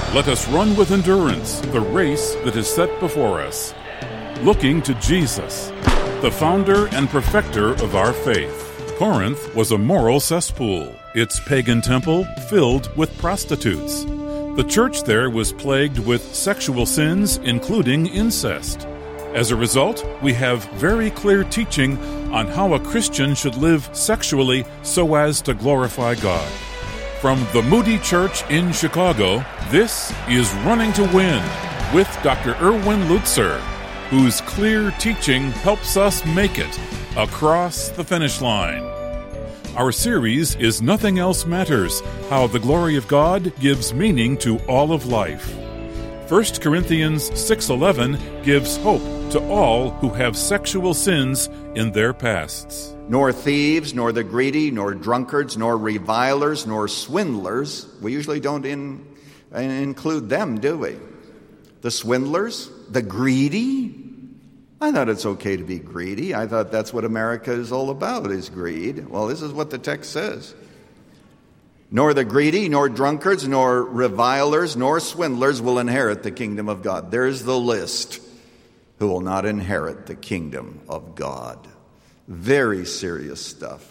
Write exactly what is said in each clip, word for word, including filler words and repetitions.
Let us run with endurance the race that is set before us, looking to Jesus, the founder and perfecter of our faith. Corinth was a moral cesspool, its pagan temple filled with prostitutes. The church there was plagued with sexual sins, including incest. As a result, we have very clear teaching on how a Christian should live sexually so as to glorify God. From the Moody Church in Chicago, this is Running to Win with Doctor Erwin Lutzer, whose clear teaching helps us make it across the finish line. Our series is Nothing Else Matters, How the Glory of God Gives Meaning to All of Life. First Corinthians six eleven gives hope to all who have sexual sins in their pasts. Nor thieves, nor the greedy, nor drunkards, nor revilers, nor swindlers. We usually don't in, include them, do we? The swindlers, the greedy. I thought it's okay to be greedy. I thought that's what America is all about, is greed. Well, this is what the text says. Nor the greedy, nor drunkards, nor revilers, nor swindlers will inherit the kingdom of God. There's the list who will not inherit the kingdom of God. Very serious stuff.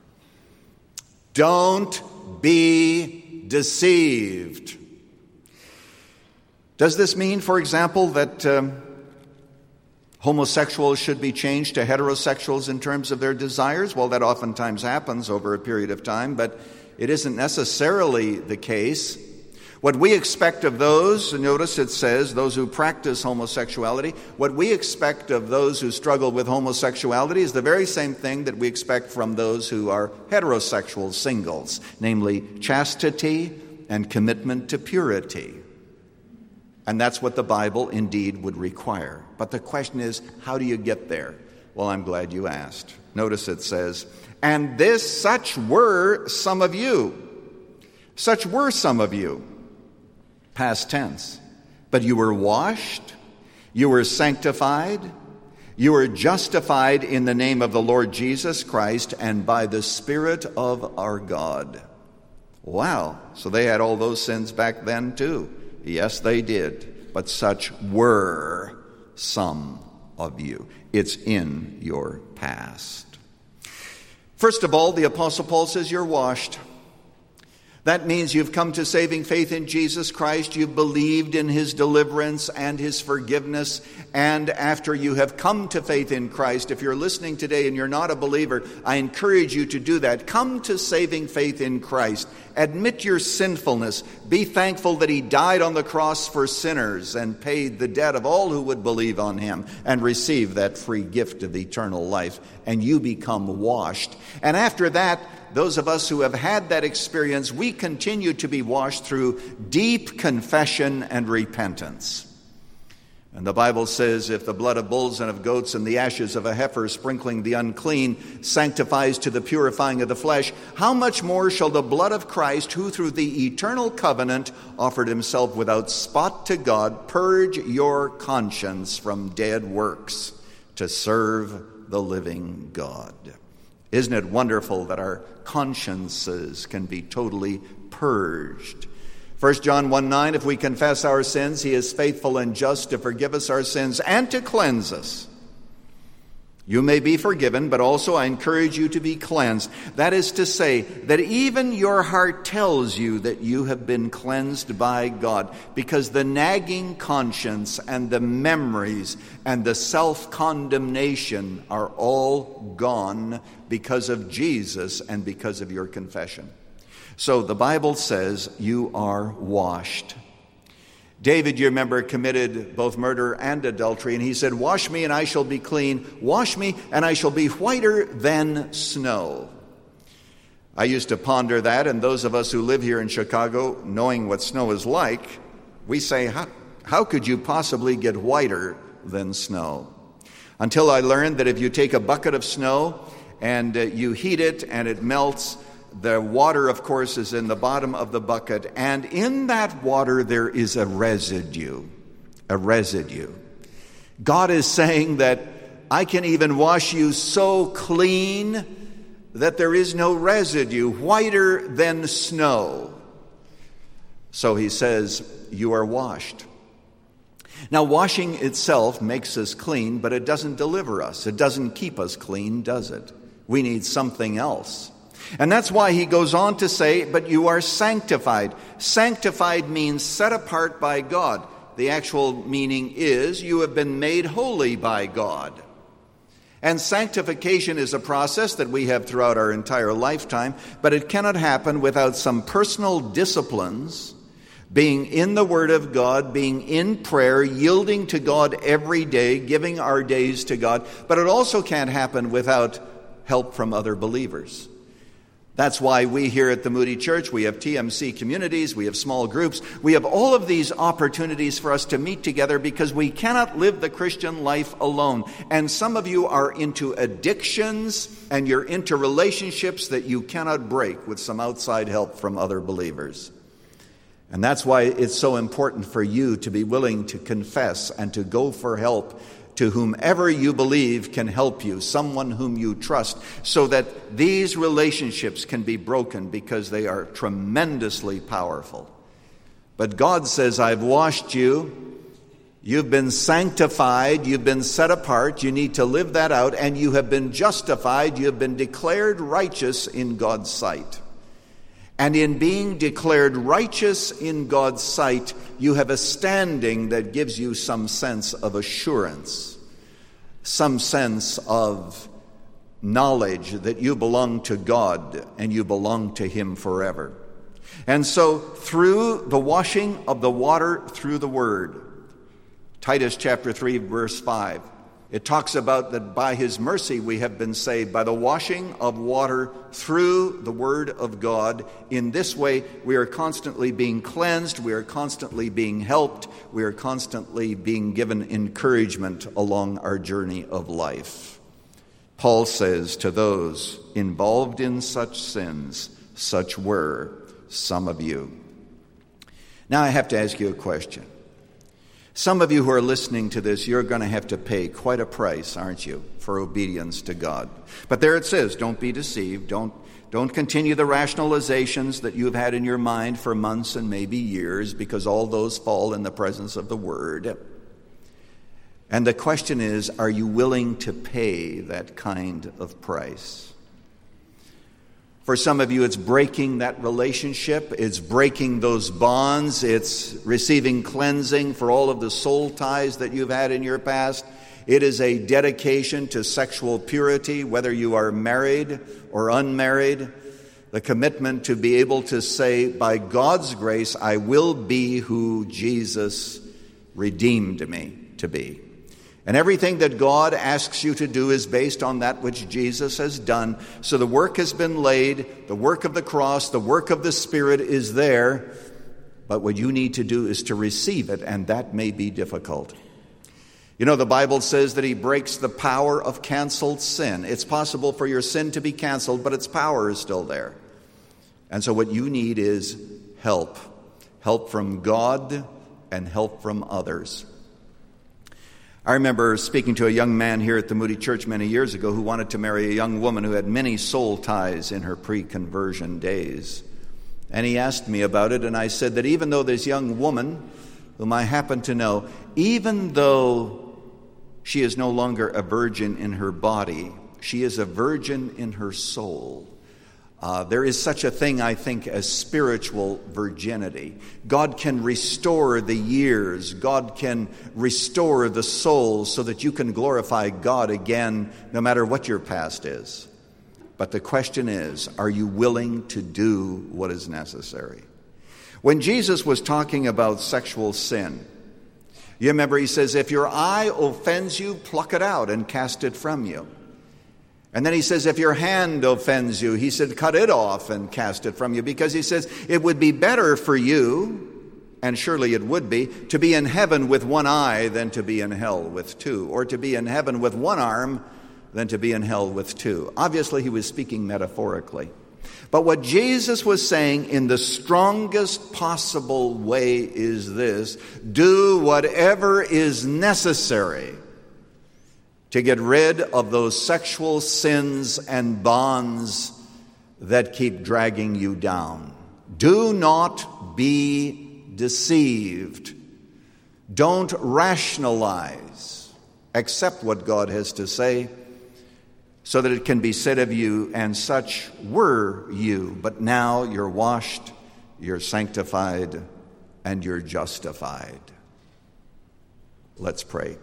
Don't be deceived. Does this mean, for example, that um, homosexuals should be changed to heterosexuals in terms of their desires? Well, that oftentimes happens over a period of time, but it isn't necessarily the case. What we expect of those, notice it says, those who practice homosexuality, what we expect of those who struggle with homosexuality is the very same thing that we expect from those who are heterosexual singles, namely chastity and commitment to purity. And that's what the Bible indeed would require. But the question is, how do you get there? Well, I'm glad you asked. Notice it says, and this, such were some of you. Such were some of you. Past tense. But you were washed, you were sanctified, you were justified in the name of the Lord Jesus Christ and by the Spirit of our God. Wow. So they had all those sins back then too. Yes, they did. But such were some of you. It's in your past. First of all, the Apostle Paul says you're washed. That means you've come to saving faith in Jesus Christ. You've believed in his deliverance and his forgiveness. And after you have come to faith in Christ, if you're listening today and you're not a believer, I encourage you to do that. Come to saving faith in Christ. Admit your sinfulness. Be thankful that he died on the cross for sinners and paid the debt of all who would believe on him and receive that free gift of eternal life. And you become washed. And after that, those of us who have had that experience, we continue to be washed through deep confession and repentance. And the Bible says, if the blood of bulls and of goats and the ashes of a heifer sprinkling the unclean sanctifies to the purifying of the flesh, how much more shall the blood of Christ, who through the eternal covenant offered himself without spot to God, purge your conscience from dead works to serve the living God? Isn't it wonderful that our consciences can be totally purged? First John one nine, if we confess our sins, he is faithful and just to forgive us our sins and to cleanse us. You may be forgiven, but also I encourage you to be cleansed. That is to say, that even your heart tells you that you have been cleansed by God, because the nagging conscience and the memories and the self-condemnation are all gone because of Jesus and because of your confession. So the Bible says you are washed. David, you remember, committed both murder and adultery, and he said, wash me and I shall be clean. Wash me and I shall be whiter than snow. I used to ponder that, and those of us who live here in Chicago, knowing what snow is like, we say, how, how could you possibly get whiter than snow? Until I learned that if you take a bucket of snow and uh, you heat it and it melts, the water, of course, is in the bottom of the bucket, and in that water there is a residue, a residue. God is saying that I can even wash you so clean that there is no residue, whiter than snow. So he says, you are washed. Now, washing itself makes us clean, but it doesn't deliver us. It doesn't keep us clean, does it? We need something else. And that's why he goes on to say, but you are sanctified. Sanctified means set apart by God. The actual meaning is you have been made holy by God. And sanctification is a process that we have throughout our entire lifetime, but it cannot happen without some personal disciplines, being in the Word of God, being in prayer, yielding to God every day, giving our days to God. But it also can't happen without help from other believers. That's why we here at the Moody Church, we have T M C communities, we have small groups, we have all of these opportunities for us to meet together because we cannot live the Christian life alone. And some of you are into addictions and you're into relationships that you cannot break with some outside help from other believers. And that's why it's so important for you to be willing to confess and to go for help to whomever you believe can help you, someone whom you trust, so that these relationships can be broken because they are tremendously powerful. But God says, I've washed you, you've been sanctified, you've been set apart, you need to live that out, and you have been justified, you have been declared righteous in God's sight. And in being declared righteous in God's sight, you have a standing that gives you some sense of assurance, some sense of knowledge that you belong to God and you belong to Him forever. And so through the washing of the water through the Word, Titus chapter three, verse five, it talks about that by His mercy we have been saved by the washing of water through the Word of God. In this way, we are constantly being cleansed, we are constantly being helped, we are constantly being given encouragement along our journey of life. Paul says to those involved in such sins, such were some of you. Now I have to ask you a question. Some of you who are listening to this, you're going to have to pay quite a price, aren't you, for obedience to God. But there it says, don't be deceived. Don't, don't continue the rationalizations that you've had in your mind for months and maybe years, because all those fall in the presence of the Word. And the question is, are you willing to pay that kind of price? For some of you, it's breaking that relationship. It's breaking those bonds. It's receiving cleansing for all of the soul ties that you've had in your past. It is a dedication to sexual purity, whether you are married or unmarried. The commitment to be able to say, by God's grace, I will be who Jesus redeemed me to be. And everything that God asks you to do is based on that which Jesus has done. So the work has been laid, the work of the cross, the work of the Spirit is there. But what you need to do is to receive it, and that may be difficult. You know, the Bible says that He breaks the power of canceled sin. It's possible for your sin to be canceled, but its power is still there. And so what you need is help. Help from God and help from others. I remember speaking to a young man here at the Moody Church many years ago who wanted to marry a young woman who had many soul ties in her pre-conversion days. And he asked me about it, and I said that even though this young woman, whom I happen to know, even though she is no longer a virgin in her body, she is a virgin in her soul. Uh, there is such a thing, I think, as spiritual virginity. God can restore the years. God can restore the soul so that you can glorify God again, no matter what your past is. But the question is, are you willing to do what is necessary? When Jesus was talking about sexual sin, you remember He says, if your eye offends you, pluck it out and cast it from you. And then He says, if your hand offends you, He said, cut it off and cast it from you. Because He says, it would be better for you, and surely it would be, to be in heaven with one eye than to be in hell with two. Or to be in heaven with one arm than to be in hell with two. Obviously, He was speaking metaphorically. But what Jesus was saying in the strongest possible way is this: do whatever is necessary to get rid of those sexual sins and bonds that keep dragging you down. Do not be deceived. Don't rationalize. Accept what God has to say so that it can be said of you, and such were you, but now you're washed, you're sanctified, and you're justified. Let's pray.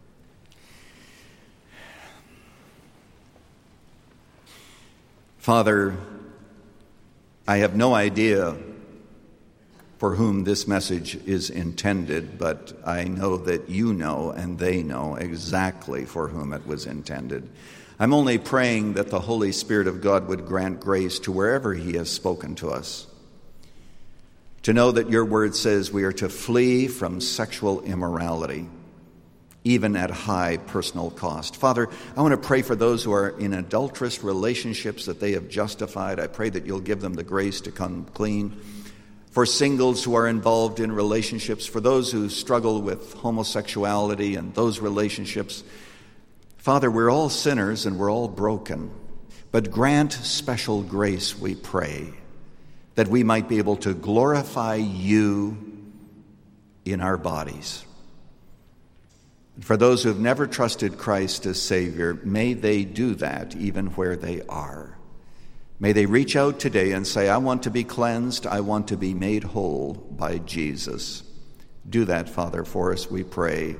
Father, I have no idea for whom this message is intended, but I know that you know and they know exactly for whom it was intended. I'm only praying that the Holy Spirit of God would grant grace to wherever He has spoken to us, to know that your word says we are to flee from sexual immorality, even at high personal cost. Father, I want to pray for those who are in adulterous relationships that they have justified. I pray that you'll give them the grace to come clean. For singles who are involved in relationships, for those who struggle with homosexuality and those relationships, Father, we're all sinners and we're all broken, but grant special grace, we pray, that we might be able to glorify you in our bodies. For those who have never trusted Christ as Savior, may they do that even where they are. May they reach out today and say, I want to be cleansed, I want to be made whole by Jesus. Do that, Father, for us, we pray.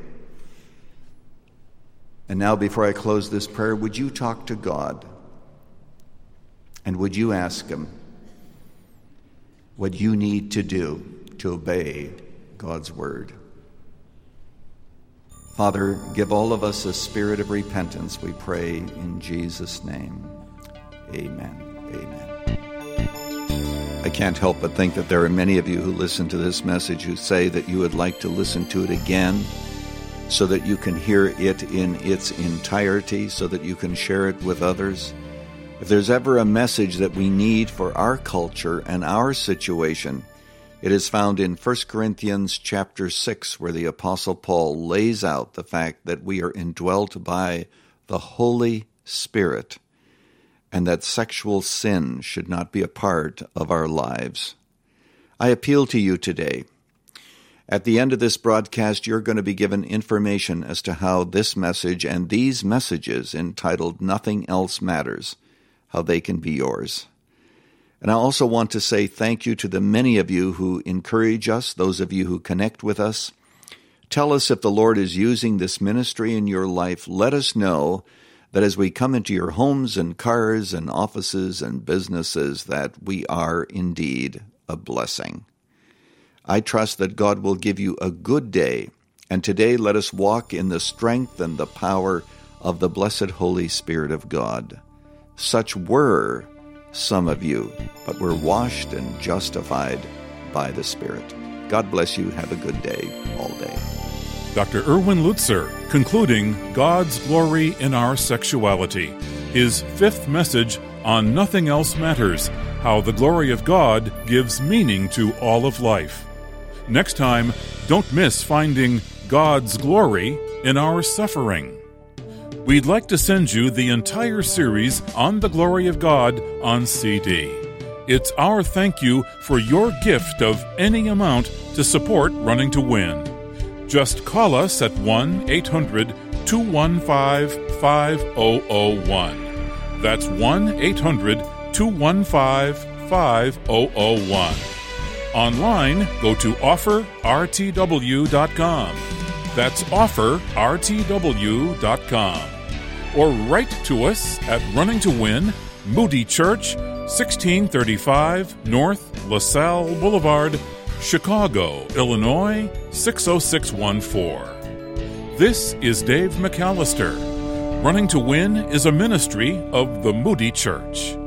And now, before I close this prayer, would you talk to God? And would you ask Him what you need to do to obey God's word? Father, give all of us a spirit of repentance, we pray in Jesus' name. Amen. Amen. I can't help but think that there are many of you who listen to this message who say that you would like to listen to it again so that you can hear it in its entirety, so that you can share it with others. If there's ever a message that we need for our culture and our situation, it is found in First Corinthians chapter six, where the Apostle Paul lays out the fact that we are indwelt by the Holy Spirit, and that sexual sin should not be a part of our lives. I appeal to you today. At the end of this broadcast, you're going to be given information as to how this message and these messages entitled Nothing Else Matters, how they can be yours. And I also want to say thank you to the many of you who encourage us, those of you who connect with us. Tell us if the Lord is using this ministry in your life. Let us know that as we come into your homes and cars and offices and businesses, that we are indeed a blessing. I trust that God will give you a good day, and today let us walk in the strength and the power of the blessed Holy Spirit of God. Such were some of you, but were washed and justified by the Spirit. God bless you. Have a good day all day. Doctor Erwin Lutzer, concluding God's Glory in Our Sexuality, his fifth message on Nothing Else Matters, how the glory of God gives meaning to all of life. Next time, don't miss finding God's glory in our suffering. We'd like to send you the entire series on the glory of God on C D. It's our thank you for your gift of any amount to support Running to Win. Just call us at one eight hundred two one five five zero zero one. That's one eight hundred two one five five zero zero one. Online, go to offer r t w dot com. That's offer r t w dot com. Or write to us at Running to Win, Moody Church, sixteen thirty-five North LaSalle Boulevard, Chicago, Illinois, six oh six one four. This is Dave McAllister. Running to Win is a ministry of the Moody Church.